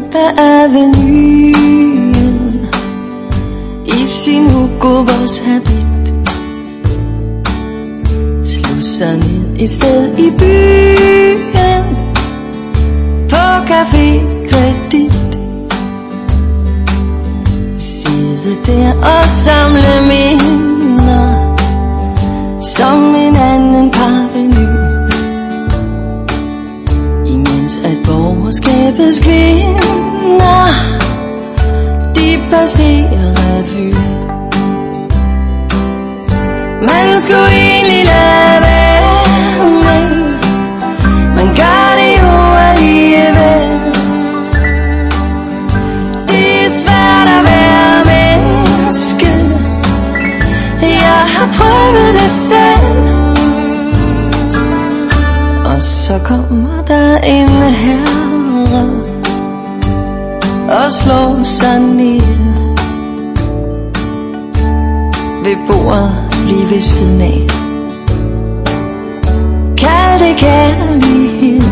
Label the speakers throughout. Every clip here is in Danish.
Speaker 1: ad avenuen i sin Hugo Boss habit, slog sig ned et sted i byen på Café Kredit. Sidde der og samle minder som en anden parvenu, imens at borgerskabets kvinder de passerer revy. Man skulle egentlig lade være, men man gør det jo alligevel. Det er svært at være menneske, jeg har prøvet det selv. Og så kommer der en herre og slår sig ned ved bordet lige ved siden af. Kald det kærlighed.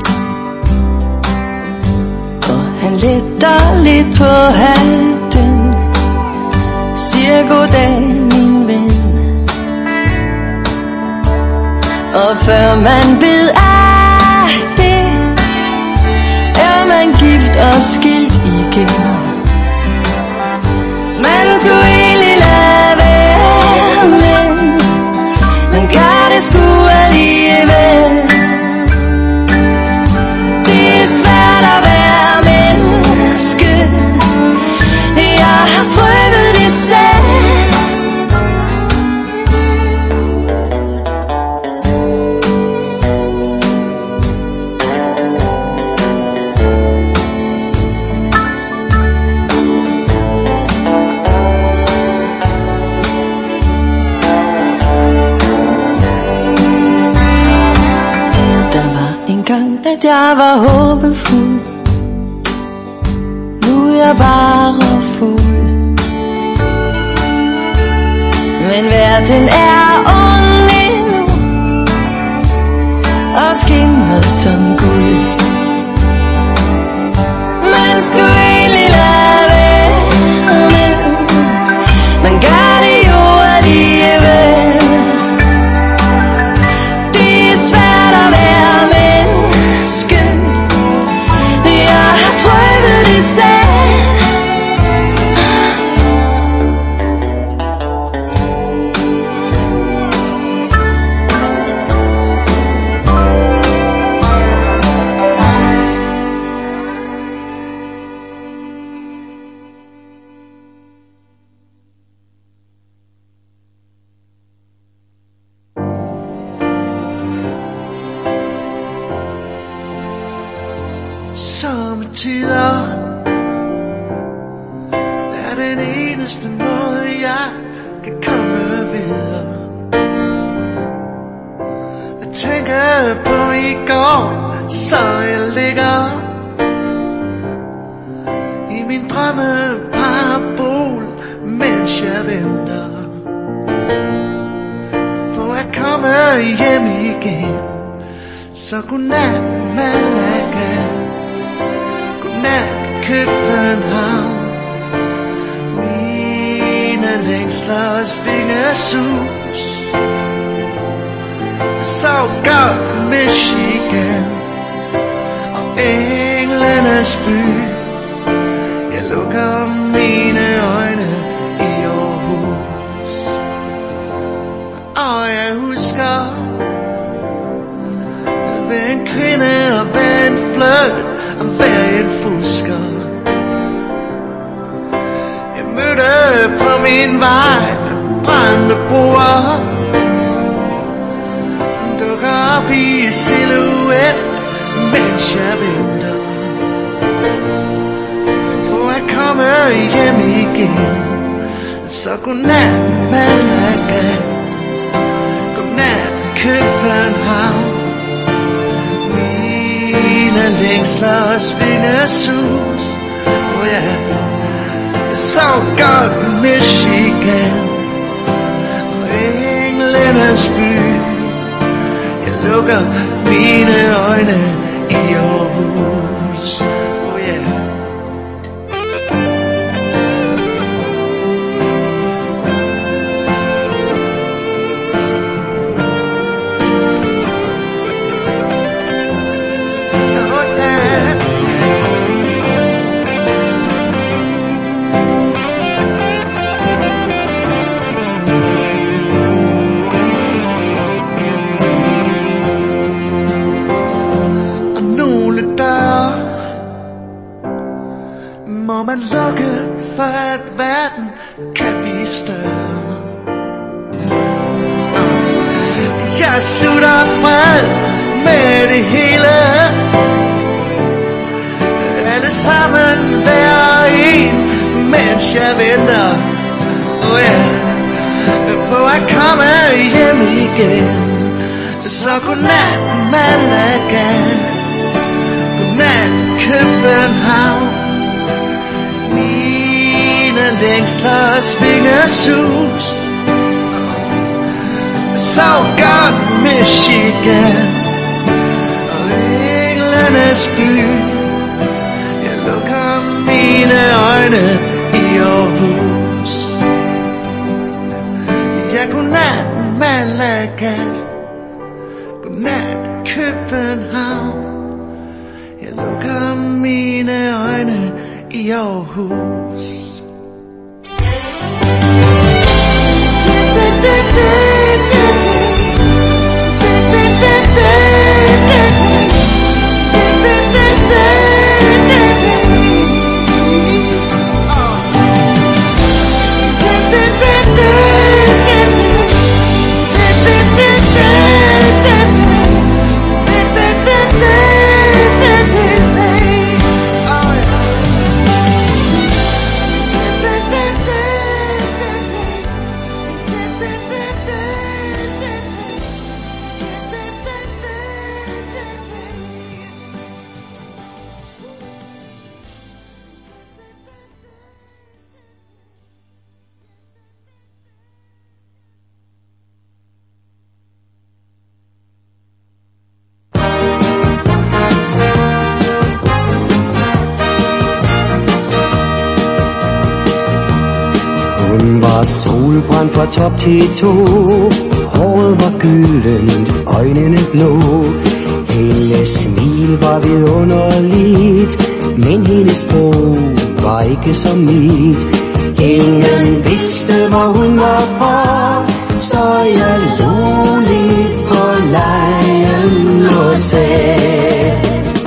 Speaker 1: Og han letter lidt på hatten, siger goddag min ven. Og før man ved af det, er man gift og skilt igen. Man skulle egentlig lade være, men man gør det sgu alligevel. Det er svært at være menneske, jeg har prøvet det selv. At jeg var håbefuld, nu er jeg bare fuld. Men verden er ung endnu og skinner som guld. Man skulle egentlig lade være, men man gør det jo alligevel. Det er svært at være menneske, jeg har prøvet det selv.
Speaker 2: Sommetider er den eneste måde jeg kan komme videre. Jeg tænker på i går, så jeg ligger i min drømmeparabol, mens jeg venter på at komme hjem igen. Så godnat Malaga, godnat København. Mine længsler svinger sus. Så godt Michigan og englenes by. Jeg lukker mine øjne i Aarhus, og jeg husker at være en kvinde og være en flirt og være en fusker. Jeg mødte på min vej brændte broer, dukker op i silhuet, mens jeg venter på at komme hjem igen. Så godnat Malaga, godnat København. Mine længsler svinger sus. Oh yeah. Jeg så godt Michigan og englenes by. Jeg lukker mine øjne i Aarhus. Oh yeah. man lukke for at verden kan blive større. Jeg slutter fred med det hele. Alle sammen hver en, mens jeg venter på at komme hjem igen. Så godnat Malaga, godnat København. Mine længsler svinger sus. Sov godt Michigan og englenes by. Jeg lukker mine øjne i Aarhus. Ja, godnat Malaga, godnat København. Jeg lukker mine øjne i Aarhus.
Speaker 3: Solbrændt fra top til tå, håret var gyldent, øjnene blå. Hendes smil var vidunderligt, men hendes sprog var ikke som mit. Ingen vidste, hvor hun var fra, så jeg lå lidt på lejen og sagde,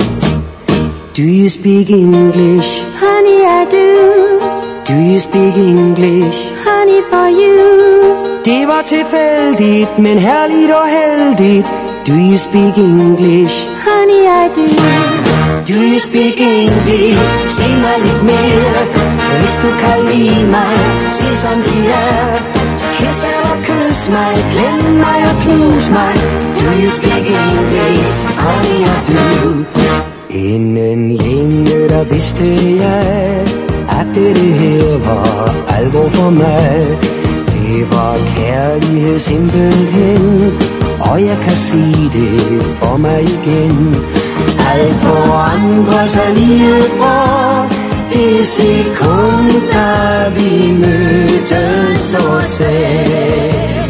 Speaker 3: Do you speak English?
Speaker 4: Honey, I do.
Speaker 3: Do you speak English?
Speaker 4: Honey, for you.
Speaker 3: Det var tilfældigt, men herligt og heldigt. Do you speak English?
Speaker 4: Honey, I do.
Speaker 3: Do you speak English? Sig mig lidt mere. Hvis du kan lide mig, sig som det er. Kiss eller kys mig, glem mig og knus mig. Do you speak English? Honey, I do. Inden længe der vidste jeg, at det her var alvor for mig. Det var kærlighed simpelthen, og jeg kan sige det for mig igen. Alt forandrer sig lige fra det sekund, da vi mødtes og sagde,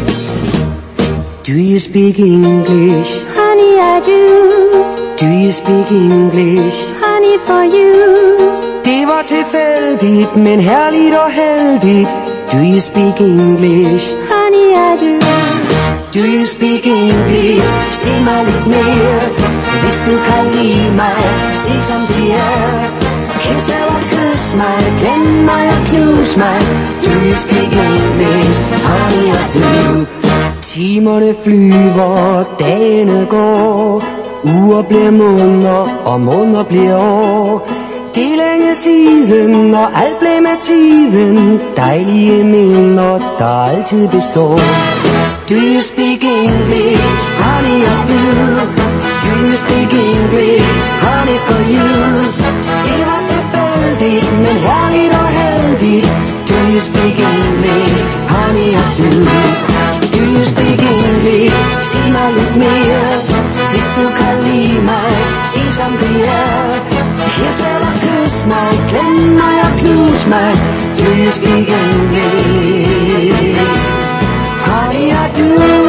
Speaker 3: Do you speak English?
Speaker 4: Honey, I do.
Speaker 3: Do you speak English?
Speaker 4: Honey, for you.
Speaker 3: Det var tilfældigt, men herligt og heldigt. Do you speak English?
Speaker 4: Honey, I do.
Speaker 3: Do you speak English? Sig mig lidt mere. Hvis du kan lide mig, sig som det er. Kiss eller kys mig, glem mig og knus mig. Do you speak English? Honey, I do. Timerne flyver, dagene går. Uger bliver måneder, og måneder bliver år. Det er længe siden, og alt blev med tiden. Dejlige minder, der altid består. Do you speak English? Honey, I do. Do you speak English? Honey, for you. Det var tilfældigt, men herligt og heldigt. Do you speak English? Honey, I do. Do you speak English? Sig mig lidt mere. Hvis du kan lide mig, sig som det er. Kiss eller kys mig, glem mig og knus mig. Do you speak English? Honey, I do.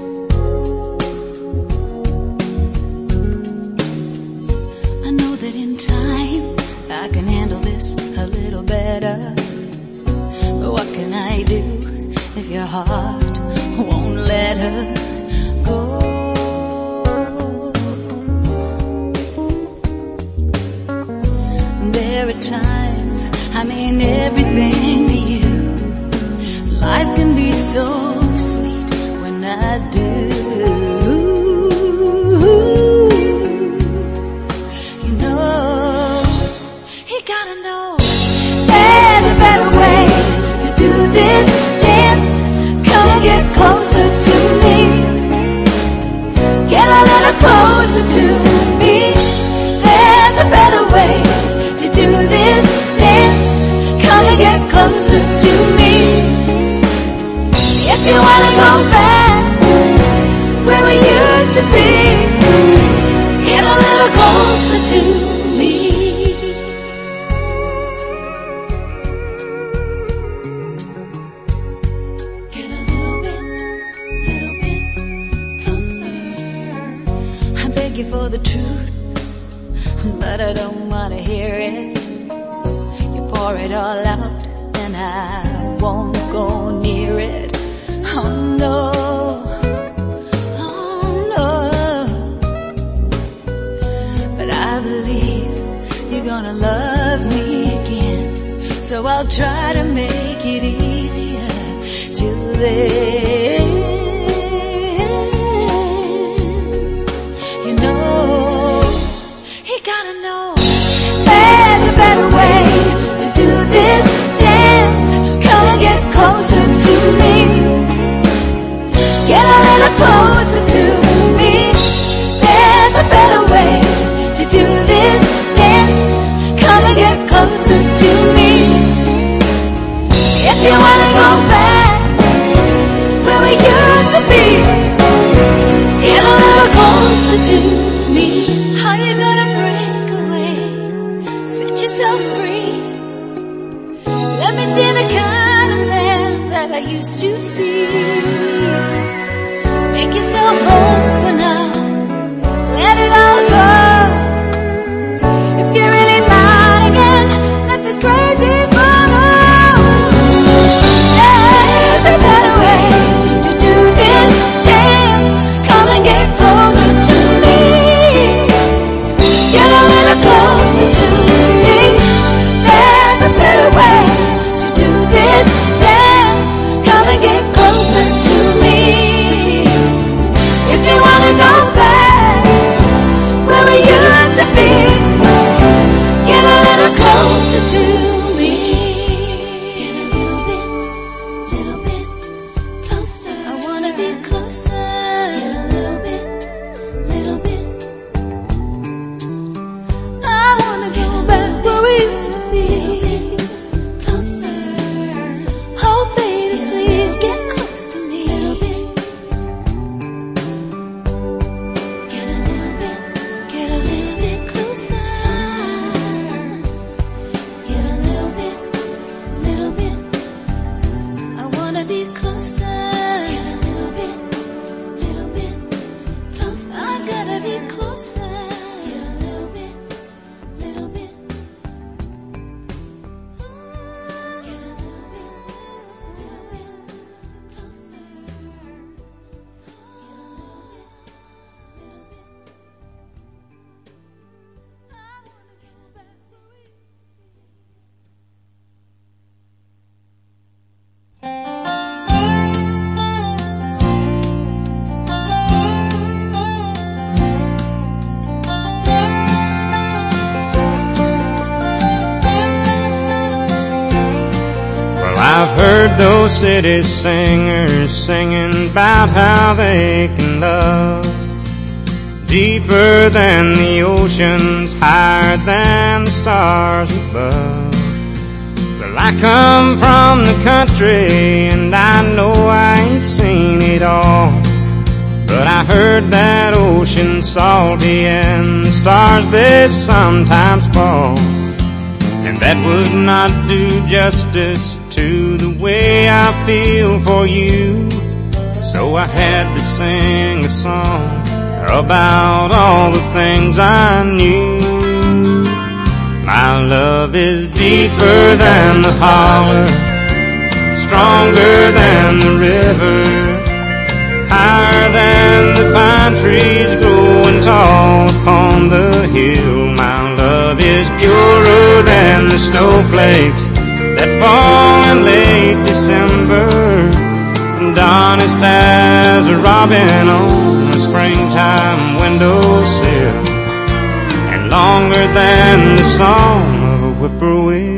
Speaker 4: I know that in
Speaker 1: heart won't let her go. There are times I mean everything to you. Life can be so sweet when I do. You know, you gotta know there's a better way to do this dance. Come and get closer to me. Get a little closer to me. There's a better way to do this dance. Come and get closer to me. If you wanna go back where we used to be, get a little closer to me. Get a little bit closer. I beg you for the truth, but I don't wanna hear it. You pour it all out and I won't go near it. Oh no, oh no. But I believe you're gonna love me again, so I'll try to make it easier till then. You know, you gotta know there's a better way to do this dance. Come and get closer to me. Get a little closer to me. There's a better way to do this dance. Come and get closer to me. If you wanna go back where we used to be, get a little closer to me. How you gonna break away? Set yourself free. Let me see the kind of man that I used to see. Make yourself open up, let it all go. If you're really mine again, let this crazy fun out. There's a better way to do this dance. Come and get closer to me. Get a little closer to me. There's a better way to do this dance. Come and get closer to me. If you wanna go back where we used to be, get a little closer to me. Get a little bit closer. I wanna be closer. Get a little bit. I wanna go back where we used to be. Closer. Oh baby, please get close to me. Get a little bit closer. Get a little bit. I wanna be closer. Get a little bit closer. I gotta be closer. Get a little bit. Get a little bit closer.
Speaker 5: Well, I've heard those city singers singing about how they can love deeper than the oceans, higher than the stars above. Well, I come from the country and I know I ain't seen it all, but I heard that ocean's salty and the stars they sometimes fall, and that would not do justice to the way I feel for you. So I had to sing a song about all the things I knew. My love is deeper than the holler, stronger than the river, higher than the pine trees growing tall upon the hill. My love is purer than the snowflakes that fall in late December, and honest as a robin on a springtime windowsill, and longer than the song of a whippoorwill.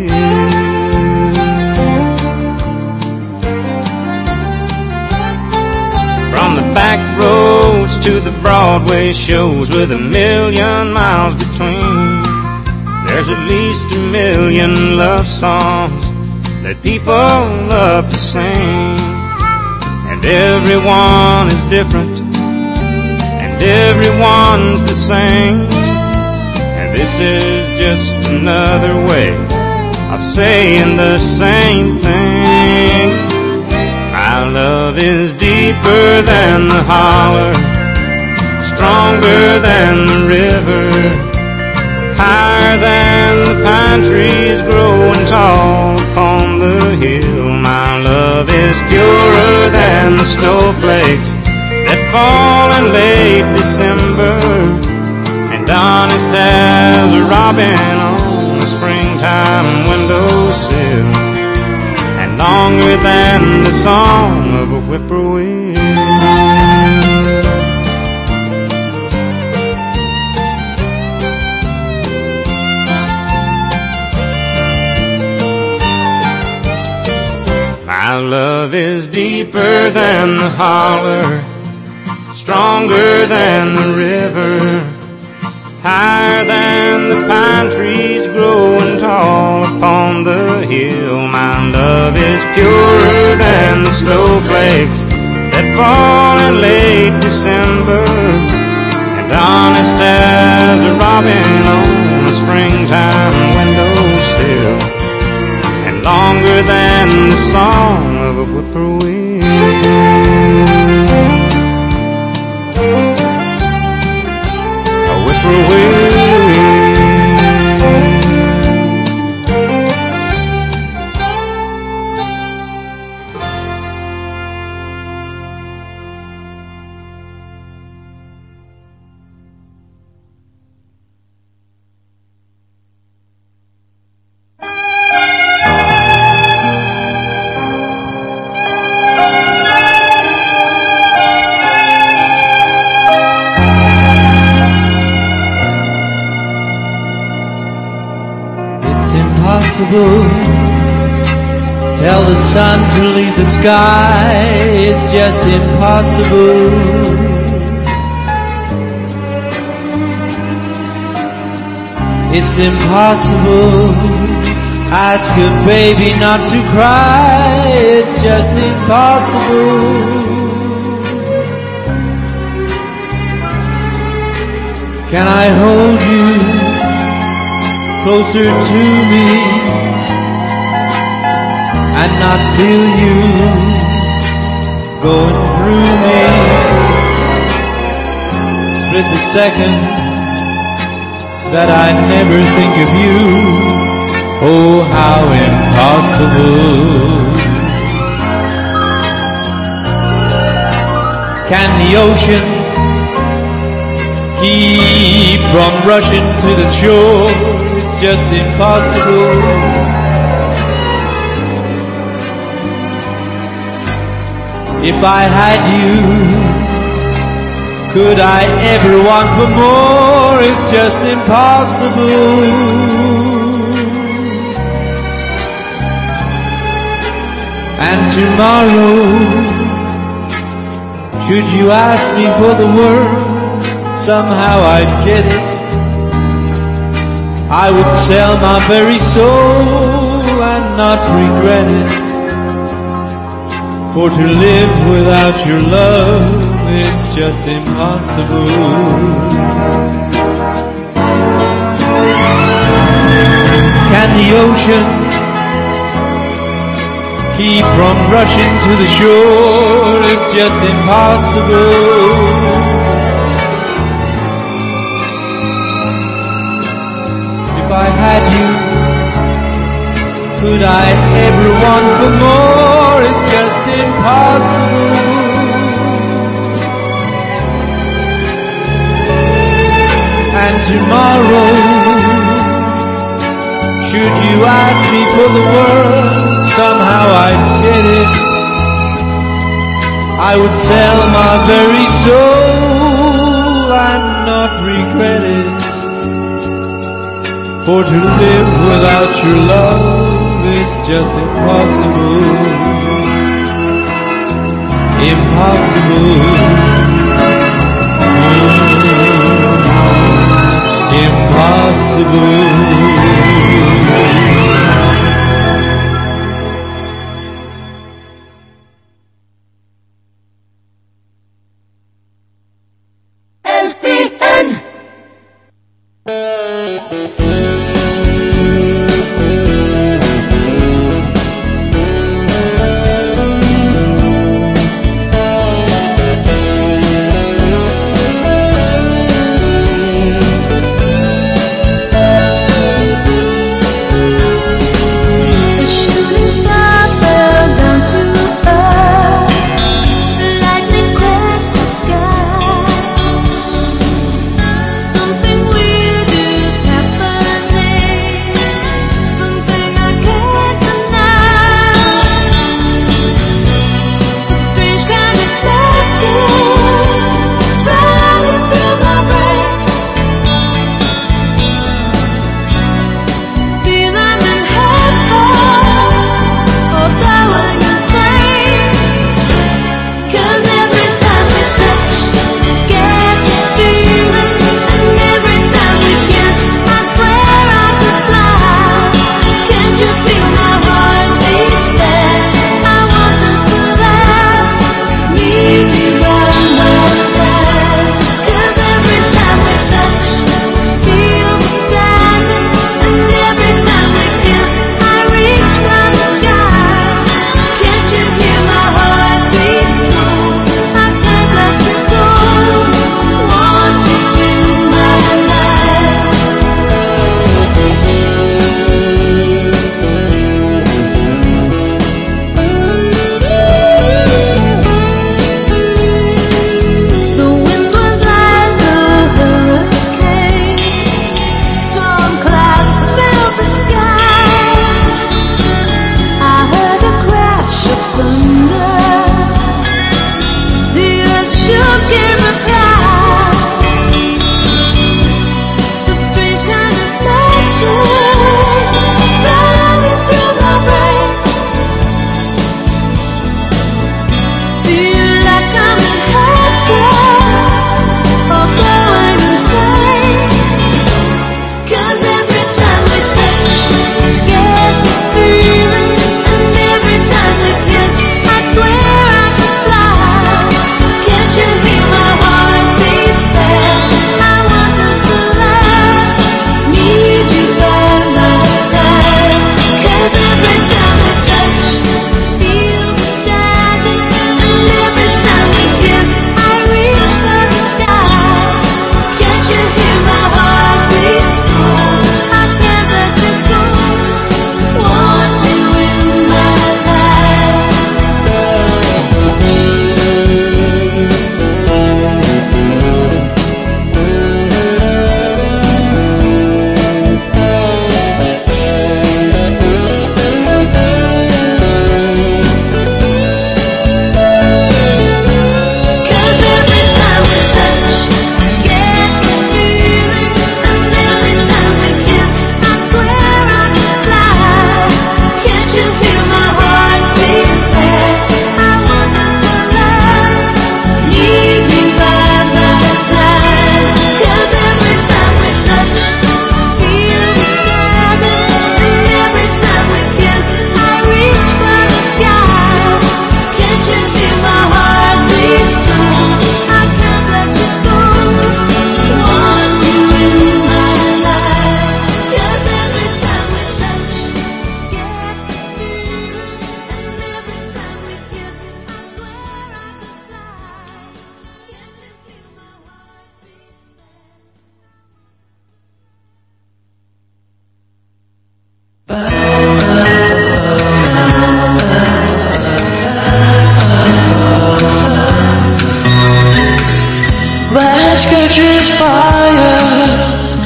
Speaker 5: From the back roads to the Broadway shows with 1,000,000 miles between, there's at least 1,000,000 love songs that people love to sing. And everyone is different, and everyone's the same, and this is just another way of saying the same thing. My love is deeper than the holler, stronger than the river, higher than the pine trees growing tall upon the hill. My love is purer than the snowflakes that fall in late December, and honest as a robin on a springtime windowsill, and longer than the song of a whippoorwill. My love is deeper than the holler, stronger than the river, higher than the pine trees growing tall upon the hill. My love is purer than the snowflakes that fall in late December, and honest as a robin on a springtime windowsill, and longer than the song of a whippoorwill. A whippoorwill.
Speaker 6: Tell the sun to leave the sky, it's just impossible. It's impossible. Ask a baby not to cry, it's just impossible. Can I hold you closer to me and not feel you going through me? Split the second that I never think of you. Oh, how impossible. Can the ocean keep from rushing to the shore? It's just impossible. If I had you, could I ever want for more? It's just impossible. And tomorrow, should you ask me for the world, somehow I'd get it. I would sell my very soul and not regret it. For to live without your love, it's just impossible. Can the ocean keep from rushing to the shore? It's just impossible. If I had you, could I ever want for more? It's tomorrow. Should you ask me for the world, somehow I'd get it. I would sell my very soul and not regret it. For to live without your love is just impossible. Impossible. Impossible.
Speaker 2: Match catches fire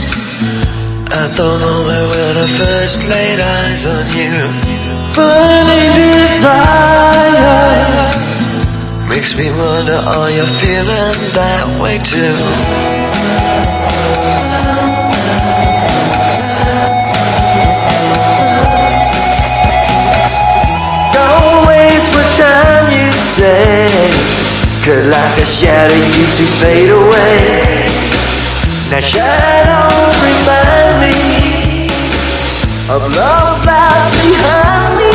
Speaker 2: The moment when I first laid eyes on you, burning desire makes me wonder, are you feeling that way too? Don't waste my time, you say, 'cause like a shadow you see fade away. Now shadows remind me of love lies behind me.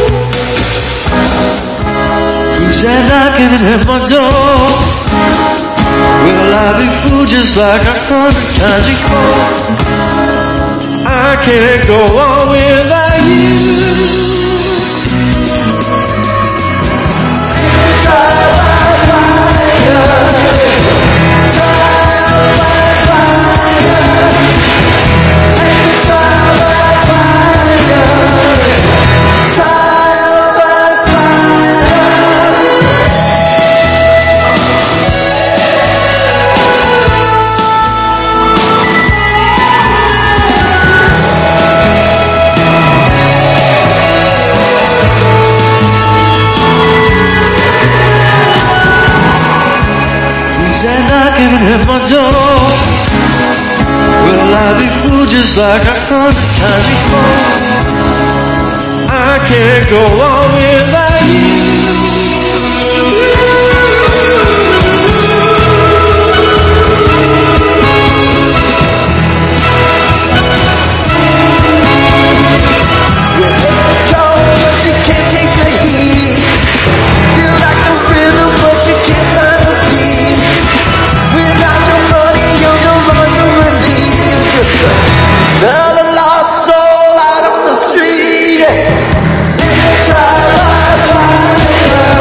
Speaker 2: Who's that knocking at my door? Will I be fooled just like 100 times before? I can't go on without you. Trial by fire, trial by fire, take the trial by fire, trial by fire. And knocking at my door. Will I be fooled just like 100 times before? I can't go on without you. You hit the cold, but you can't take the heat. You like the rhythm, but you can't find the beat. Without your money, you're no longer in need. You're just another lost soul out on the street. Trial by fire,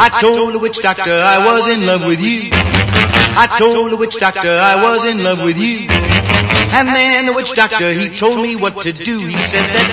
Speaker 6: I told the witch doctor I was in love with you. I told the witch doctor I was in love with you. And then the witch doctor, he told me what to do. He said that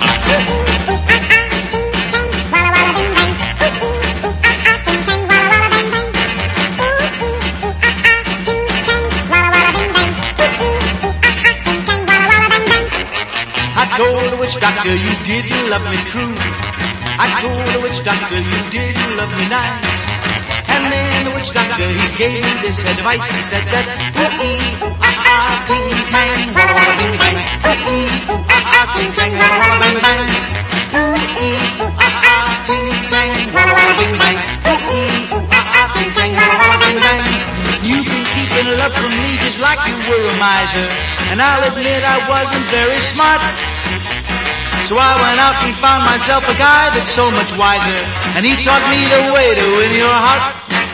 Speaker 6: I told the witch doctor you didn't love me true. I told the witch doctor you didn't love me nice. And then the witch doctor, he gave me this advice. He said that ooh-ee, ooh-ah-ah, ting-tang, walla-walla bing-bang. Ooh-ee, ooh-ah-ah, ting-tang, walla-walla bing-bang. Ooh-ee, ooh-ah-ah, ting-tang, walla-walla bing-bang. Ooh-ee, ooh-ah-ah, ting-tang, walla-walla bing-bang. You've been keeping love from me just like you were a miser. And I'll admit I wasn't very smart. So I went out and found myself a guy that's so much wiser. And he taught me the way to win your heart.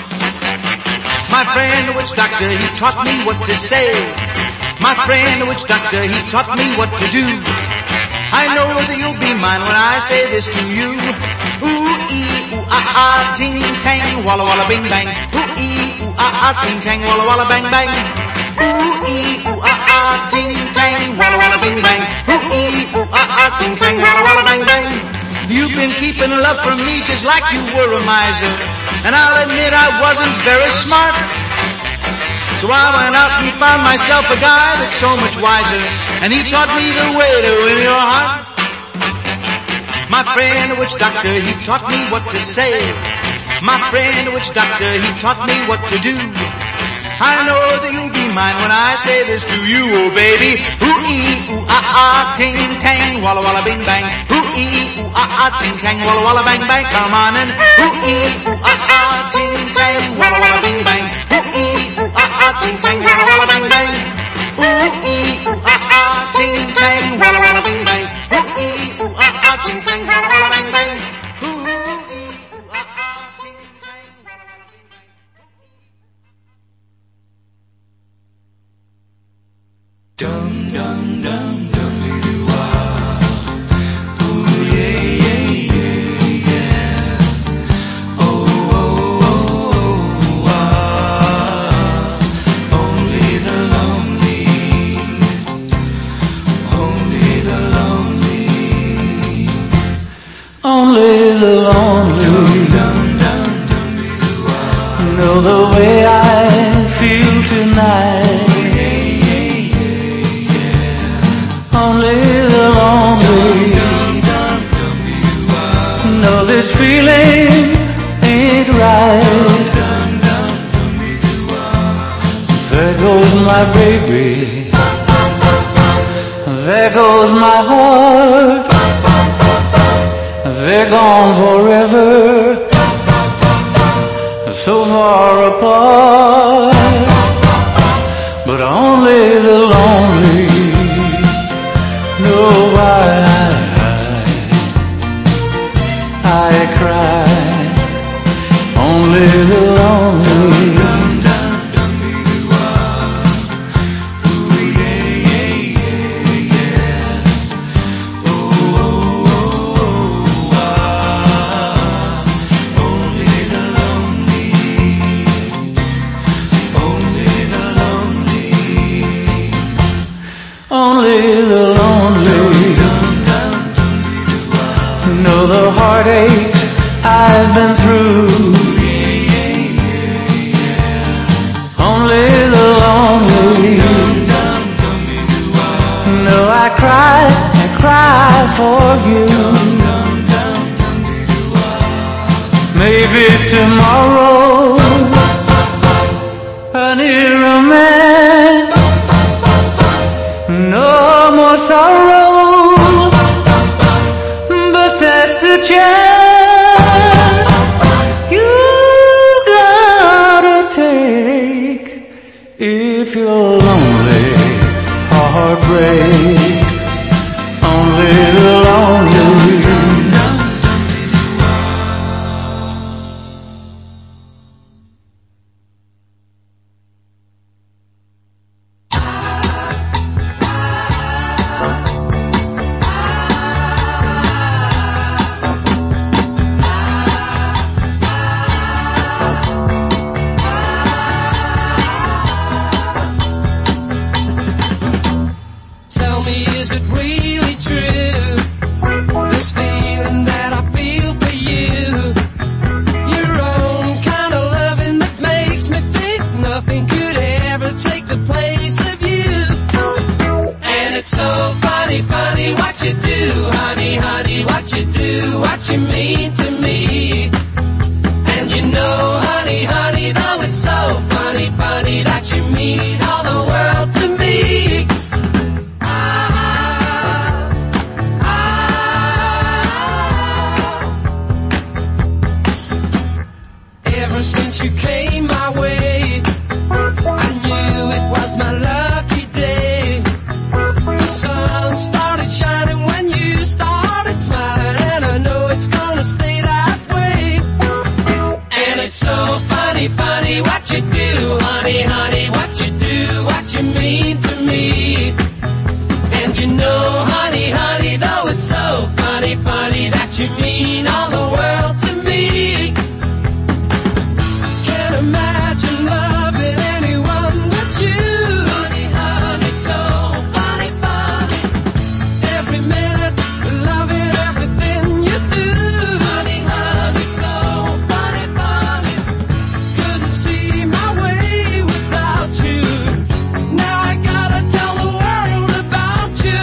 Speaker 6: My friend the witch doctor, he taught me what to say. My friend the witch doctor, he taught me what to do. I know that you'll be mine when I say this to you. Ooh-ee, ooh-ah-ah, ting-tang, walla-walla bing-bang. Ooh-ee, ooh-ah-ah, ting-tang, walla-walla bang-bang. Ooh-ee, ooh-ah-ah, ting-tang, walla-walla bing-bang. Ooh-ee, ooh-ah-ah, ting-tang, walla-walla bang-bang. You've been keeping love from me just like you were a miser. And I'll admit I wasn't very smart. So I went out and found myself a guy that's so much wiser. And he taught me the way to win your heart. My friend the witch doctor, he taught me what to say. My friend the witch doctor, he taught me what to do. I know that you'll be mine when I say this to you, oh baby. Ooh-ee, ooh-ah-ah, ting-tang, walla-walla bing-bang. Ooh-ee, ooh-ah-ah, ting-tang, walla-walla bang-bang. Come on and ooh-ee, ooh-ah-ah, ting-tang, walla-walla bing-bang. Ooh-ee, ooh-ah-ah, ting-tang, walla-walla bang-bang. Ooh-ee, ooh-ah-ah, ting-tang, walla-walla bing-bang. Ooh-ee, ooh-ah-ah, ting-tang, walla-walla bang-bang.
Speaker 2: Dum dum dum dum doo ah, ooh yeah yeah yeah yeah. Oh oh oh oh ah, only the lonely, only the lonely,
Speaker 6: only the lonely
Speaker 2: dum dum dum doo ah,
Speaker 6: know the way I feel tonight. Only the lonely know this feeling ain't right. There goes my baby, there goes my heart. They're gone forever, so far apart. But only the lonely know why I cry. Only the lonely. Only the lonely know the heartaches I've been through. Only the lonely know I cry for you. Maybe tomorrow a new romance. No more sorrow, but that's the chance you gotta take. If you're lonely, heart breaks. Only the lonely.
Speaker 7: nothing could ever take the place of you. And it's so funny, funny what you do, honey, honey, what you do, what you mean to me. And you know, honey, honey, though it's so funny, funny that you mean all the world to me. Ever since you came my way, I knew it was my lucky day. The sun started shining when you started smiling, and I know it's gonna stay that way. And it's so funny, funny what you do, honey, honey, what you do, what you mean to me. And you know, honey, honey, though it's so funny, funny that you mean all the world to me. Can't imagine loving anyone but you. Honey, honey, so funny, funny. Every minute, loving everything you do. Honey, honey, so funny, funny. Couldn't see my way without you. Now I gotta tell the world about you.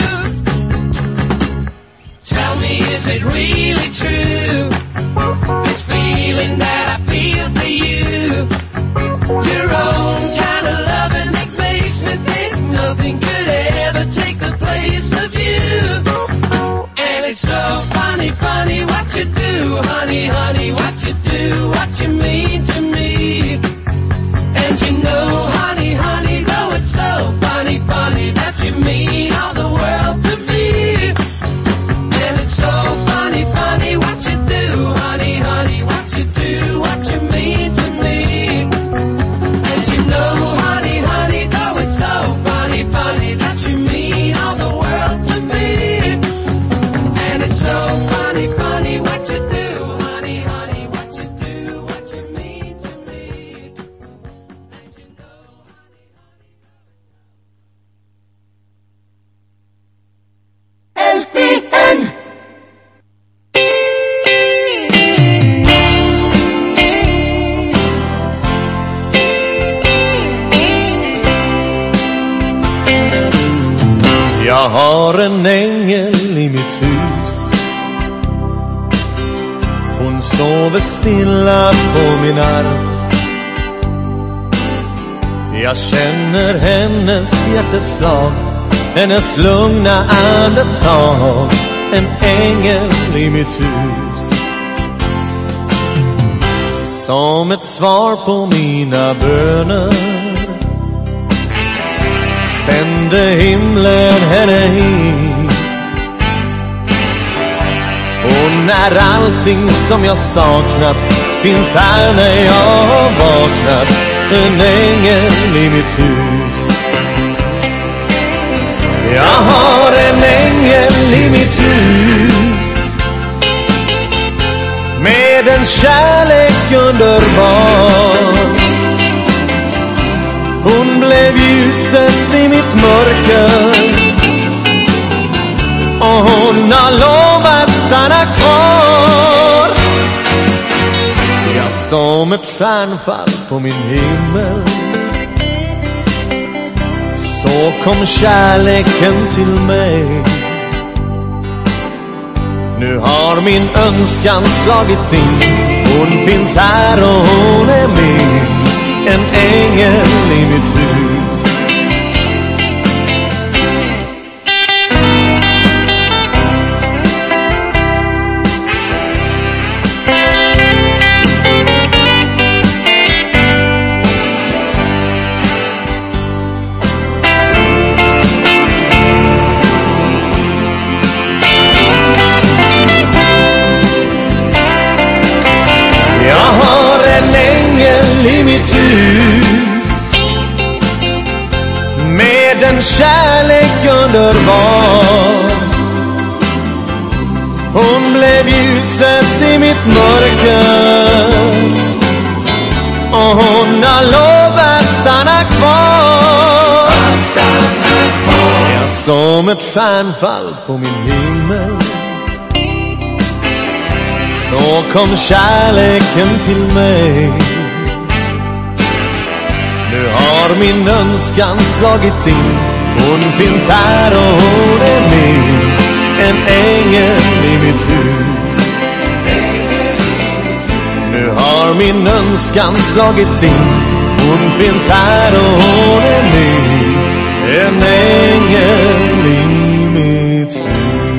Speaker 7: Tell me, is it really true? This feeling that I feel for you. Your own kind of loving that makes me think nothing could ever take the place of you. And it's so funny, funny what you do, honey, honey, what you do, what you mean to me. And you know, honey, honey, though it's so funny, funny that you mean all the world to me. And it's so funny, funny what you do, honey, honey, what you do, what you mean to me. And you know, honey, honey, though it's so funny, funny that you mean all the world to me. And it's so funny, funny what you do, honey, honey, what you do, what you mean to me. And you know, honey,
Speaker 2: LPN.
Speaker 8: Jag har en ängel i mitt hus. Hon sover stilla på min arm. Jag känner hennes hjärteslag, hennes lugna andetag. En ängel i mitt hus. Som ett svar på mina böner sände himlen henne hit. Och när allting som jag saknat finns här när jag har vaknat. En ängel i mitt hus. Jag har en ängel i mitt hus. Med en kärlek underbar. Hon blev ljuset i mitt mörker. Och hon har lovat stanna kvar. Jag som ett stjärnfall på min himmel. Så kom kärleken till mig. Nu har min önskan slagit in. Hon finns här och hon är min. En ängel i mitt hus. Jag har en ängel i mitt hus. Med en kärlek underbar. Hon blev ljuset i mitt mörker. Och hon har lovat stanna kvar. Jag som ett stjärnfall på min himmel. Så kom kärleken till mig. Nu har min önskan slagit in. Hon finns här och hon är min. En ängel i mitt hus. Nu har min önskan slagit in. Hon finns här och hon är min. En ängel i mitt hus.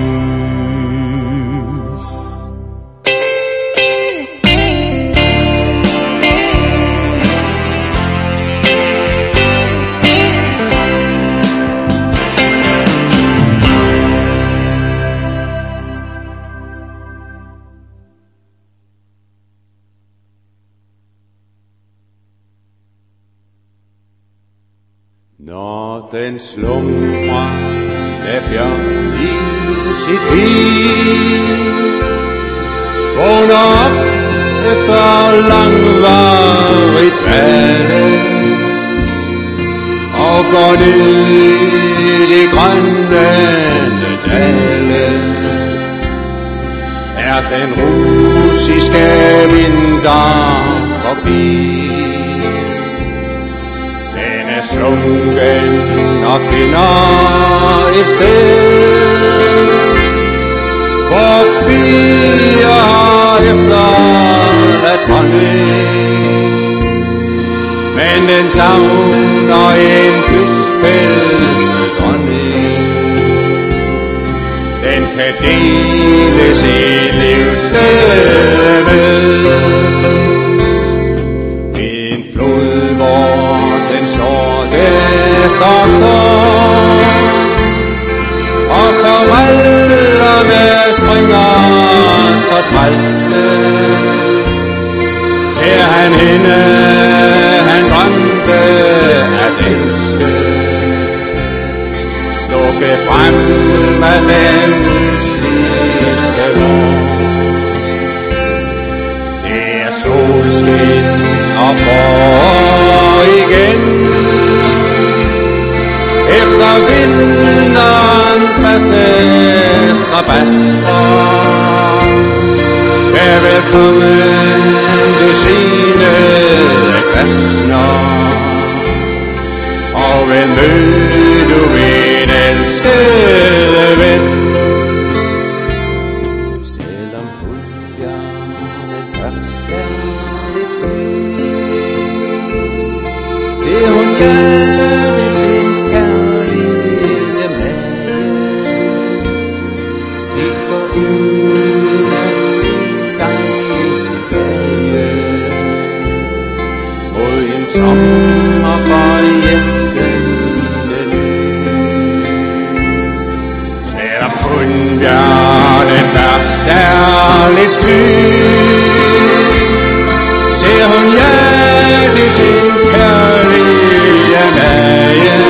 Speaker 9: Når den slumrer af bjørn i sit hiv, vågner op efter langvarigt dvale og går ned i de grønne dale, er den russiske vinter forbi. Sunken og finder et sted, hvor bier efter at dronning, men den savner en kyspelsedronning. Den kan dele sit livssted med en flod, hvor efter storm, og forældrene springer så smælse. Ser han hende, han drømte at elske, lukke frem af den sidste år. Det er solskin og forår igen, efter vinterens bassest og baster. Vær velkommen, du sinede kristner, og vel mød du min elskede ven. Selvom hulbjerget børster det sky, ser hun gøre sin kærlighed med. Det går ud at se sig tilbage mod en sommer for hjælpsende lys. Selvom hundbjørnet først er lidt sky, ser hun hjertet sin kærlige mage.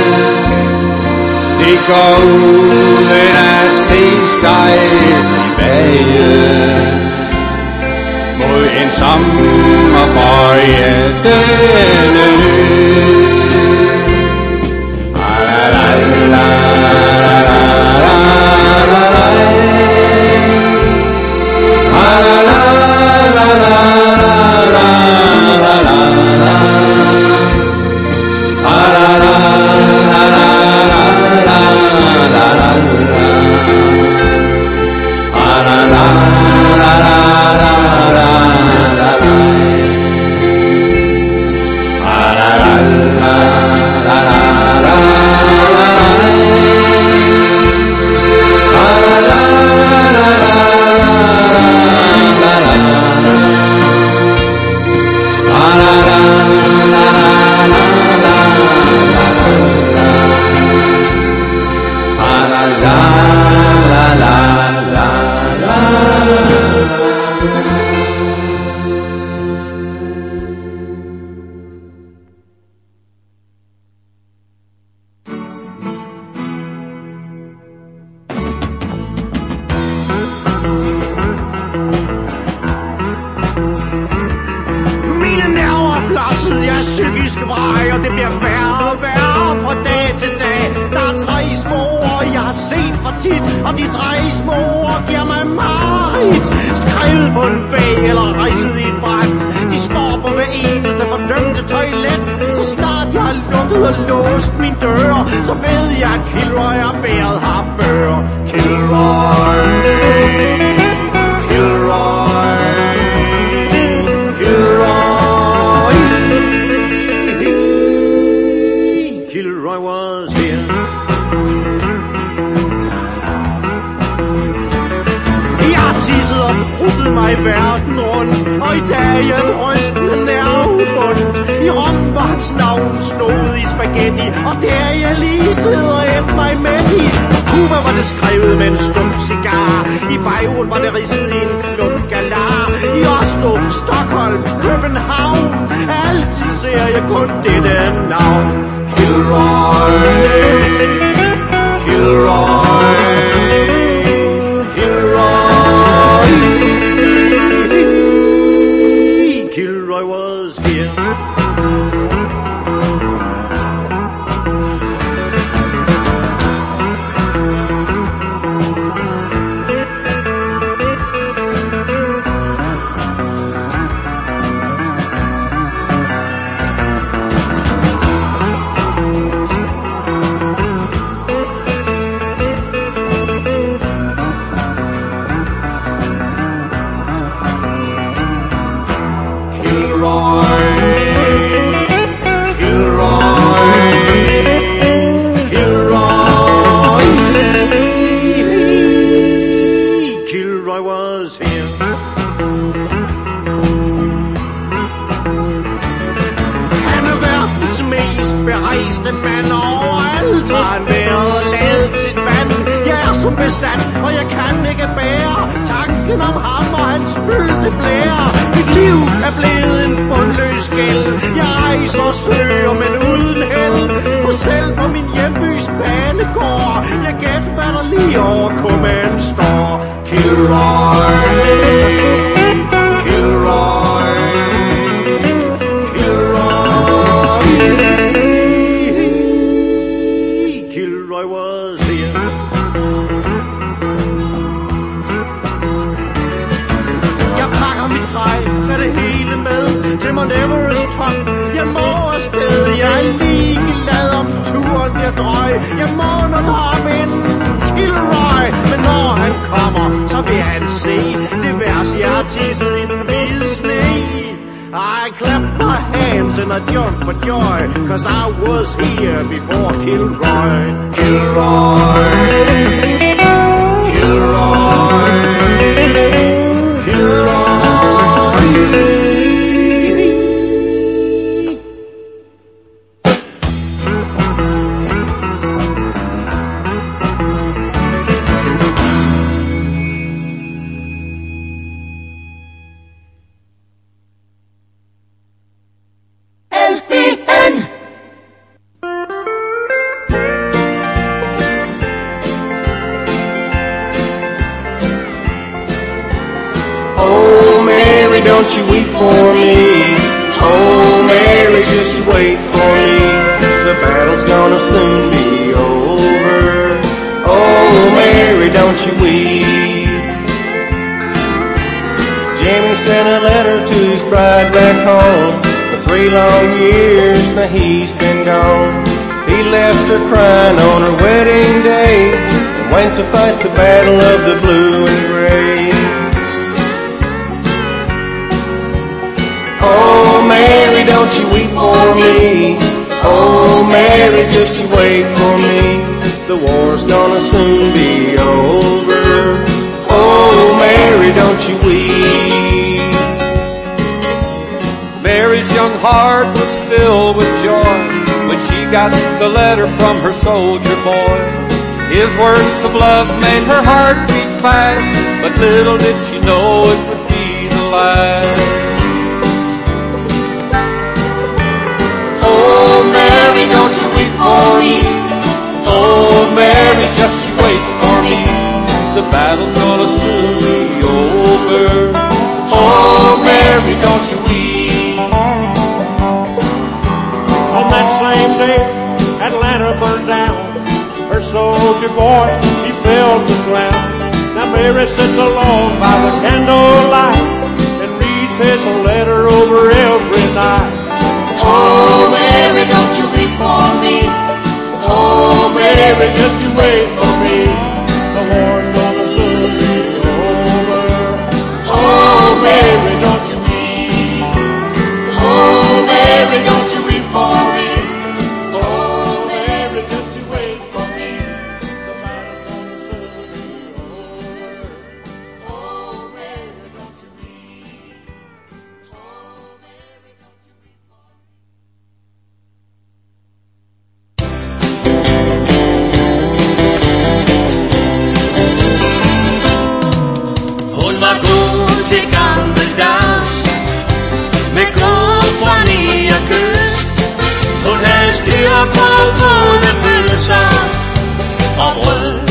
Speaker 9: Det går uden at se sig tilbage mod en sommer for hjælpende lys.
Speaker 10: Og de 3 små ord giver mig mareridt. Skrevet på en væg eller rejset i et bræt. De står på hver eneste fordømte toilet. Så og låst min dør, så ved jeg, at Kilroy har været her før. Kilroy, Kilroy, Kilroy. Kilroy was here. Jeg har tisset og bruttet mig i verden rundt, og i dag er et rystende nervebundt. I Rom var hans navn snoet i spaghetti, og der jeg lige sidder og æt mig med i. På Cuba var det skrevet med en stum cigar, i Beirut var det ridset i en klump galar. I Oslo, Stockholm, København, altid ser jeg kun dette navn. Kilroy, Kilroy, Kilroy. Kilroy was here. Og jeg kan ikke bære tanken om ham og hans fyldte blære. Mit liv er blevet en bundløs gæld. Jeg rejser og søger, men uden held. For selv på min hjembys banegård, jeg gætter, hvad der lige over kummen står. Kilroy, Kilroy, Kilroy. Kilroy was here. Hvad det hele med til Mount Everest top. Jeg må afsted, jeg er ligeglad om turen bliver drøj. Jeg må nok hoppe ind Kilroy, men når han kommer, så vil han se det vers, jeg har tisset i den hvide sne. I clap my hands and I jump for joy, 'cause I was here before Kilroy. Kilroy, Kilroy, Kilroy.
Speaker 8: Don't you weep for me. Oh, Mary, just wait for me. The battle's gonna soon be over. Oh, Mary, don't you weep. Jimmy sent a letter to his bride back home. For 3 long years now he's been gone. He left her crying on her wedding day and went to fight the battle of the blue and gray. Oh, Mary, don't you weep for me. Oh, Mary, just you wait for me. The war's gonna soon be over. Oh, Mary, don't you weep.
Speaker 11: Mary's young heart was filled with joy when she got the letter from her soldier boy. His words of love made her heart beat fast, but little did she know it would be the last.
Speaker 7: Oh, Mary, don't you weep for me.
Speaker 11: Oh, Mary, just you wait for me. The battle's gonna soon be over. Oh, Mary, don't you weep.
Speaker 10: On that same day, Atlanta burned down. Her soldier boy, he fell to the ground. Now Mary sits alone by the candlelight and reads his letter over every night.
Speaker 7: Oh, Mary, don't you weep for me.
Speaker 12: både pølser og brød.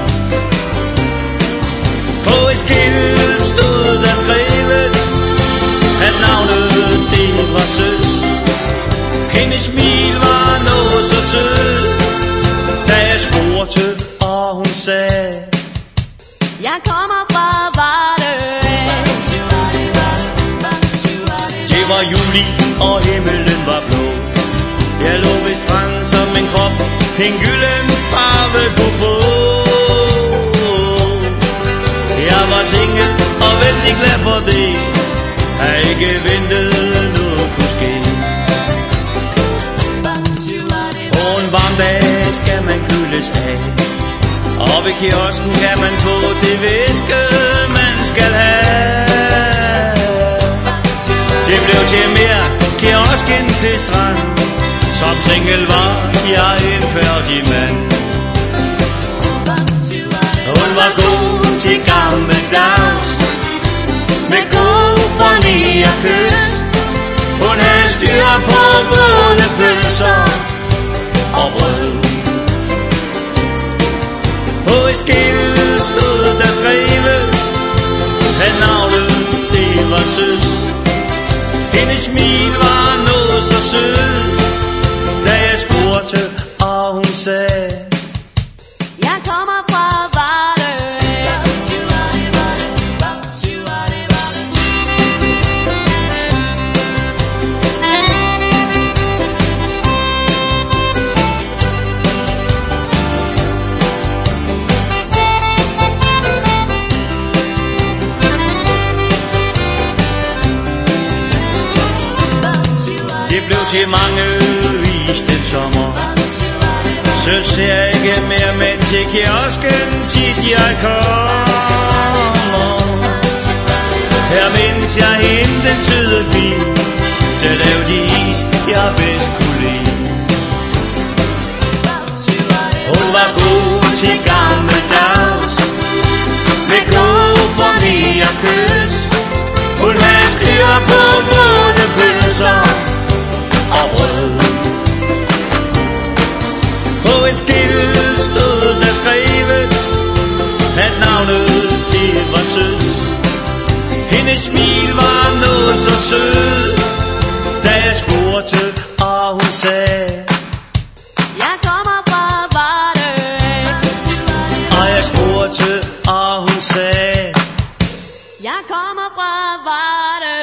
Speaker 12: På et skilt stod der skrevet, at navnet det var Søs. Hendes smil var noget så sød, da jeg spurgte, og hun sagde,
Speaker 1: jeg kommer fra Varde.
Speaker 12: Det var juli, og himmelen var blå. Jeg lå ved stranden som en krop, en gylden farve kunne få. Jeg var single og vældig glad for det, jeg ikke ventede noget kunne ske. På en varm dag skal man køles af, og ved kiosken kan man få det væske, man skal have. Det blev til mere kiosk end til strand. Som single var jeg en færdig mand. Hun var god til gammeldags, med god forni og kys. Hun havde styr på både pølser og brød. På et skilt stod der skrevet, at navnet det var Søs. Hendes smil var noget så sød, da jeg spurgte, og hun sagde,
Speaker 1: jeg kommer fra Varde.
Speaker 12: det blev til mange vis den sommer. Søs jeg ikke mere, men til kiosken tit jeg kommer. Her mens jeg hente den søde bil, til at lave de is, jeg bedst kunne lide. Hun var god til gammeldags, med god forni og kys. Hun havde styr på både pølser og brød. På et skilt stod der skrevet, at navnet det var Søs. Hendes smil var noget så sød, da jeg spurgte, og hun sagde,
Speaker 1: jeg kommer fra Varde.
Speaker 12: Og jeg spurgte, og hun sagde,
Speaker 1: jeg kommer fra Varde.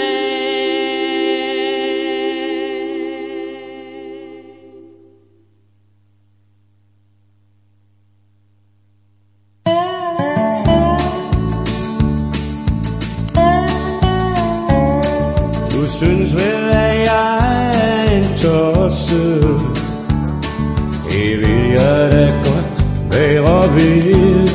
Speaker 13: Du synes vel, at jeg er en tosse. Det vil jeg da godt være ved.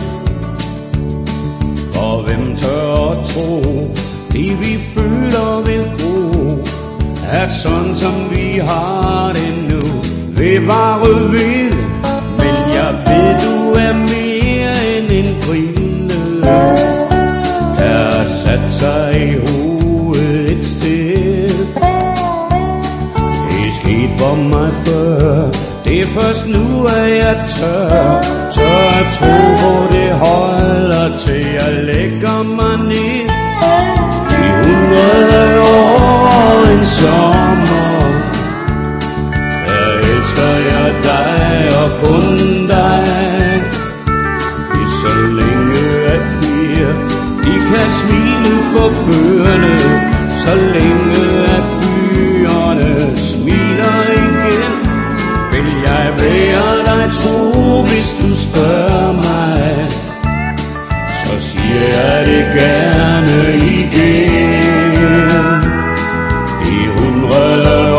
Speaker 13: For hvem tør at tro, det vi føler vil gro, at sådan som vi har det nu, vil bare ved. Men jeg ved, du er mere end en brille, der har sat sig i hovedet et sted. Det er sket for mig før, det er først nu, at jeg tør at tro på det holder, til jeg lægger mig ned. I 100 år en sommer, der elsker jeg dig og kun dig. Det så længe at piger, de kan smile forførende, så længe at fyrene smiler igen. Vil jeg være dig tro, hvis du spørger mig, så siger jeg det gerne igen. I 100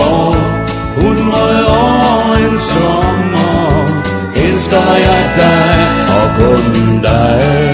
Speaker 13: år en sommer, elsker jeg dig og kun dig.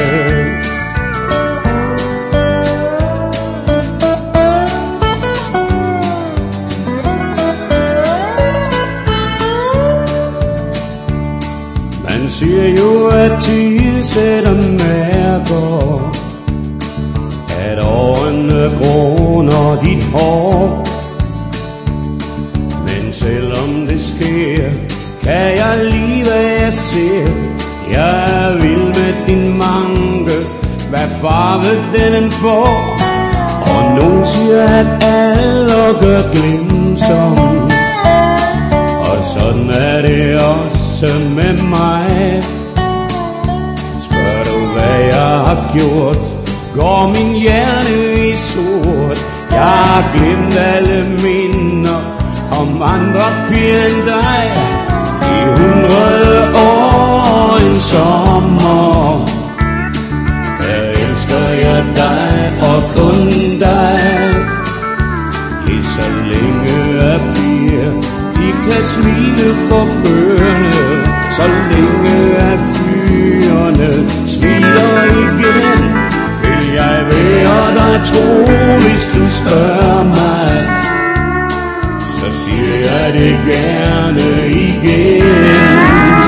Speaker 13: Man siger jo, at tid sætter mærker, at årene grå, når dit hår. Men selv selvom det sker, kan jeg lide, hvad jeg ser. Jeg er vild med din manke, hvad farve den får. Og nogen siger, at alder gør glemsom, og sådan er det også med mig. Spørg du, hvad jeg har gjort, går min hjerne i sort. Jeg har glemt alle minder om andre piger end dig. I 100 år en sommer, der elsker jeg dig og kun dig. Lige så længe er piger, de kan smile forførende, så længe er fyrene smiler igen. Vil jeg være dig tro, hvis du spørger mig, så siger jeg det gerne igen.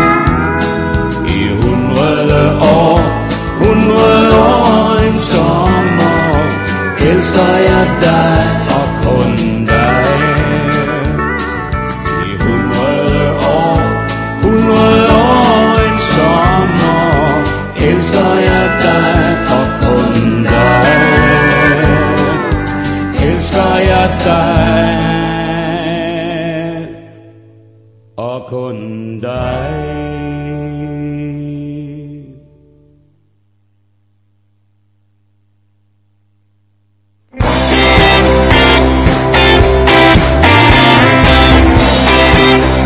Speaker 13: I 100 år, 100 år en sommer, elsker jeg dig og kun dig. I 100 år, 100 år en sommer, elsker jeg dig og kun dig. Elsker jeg dig og kun dig.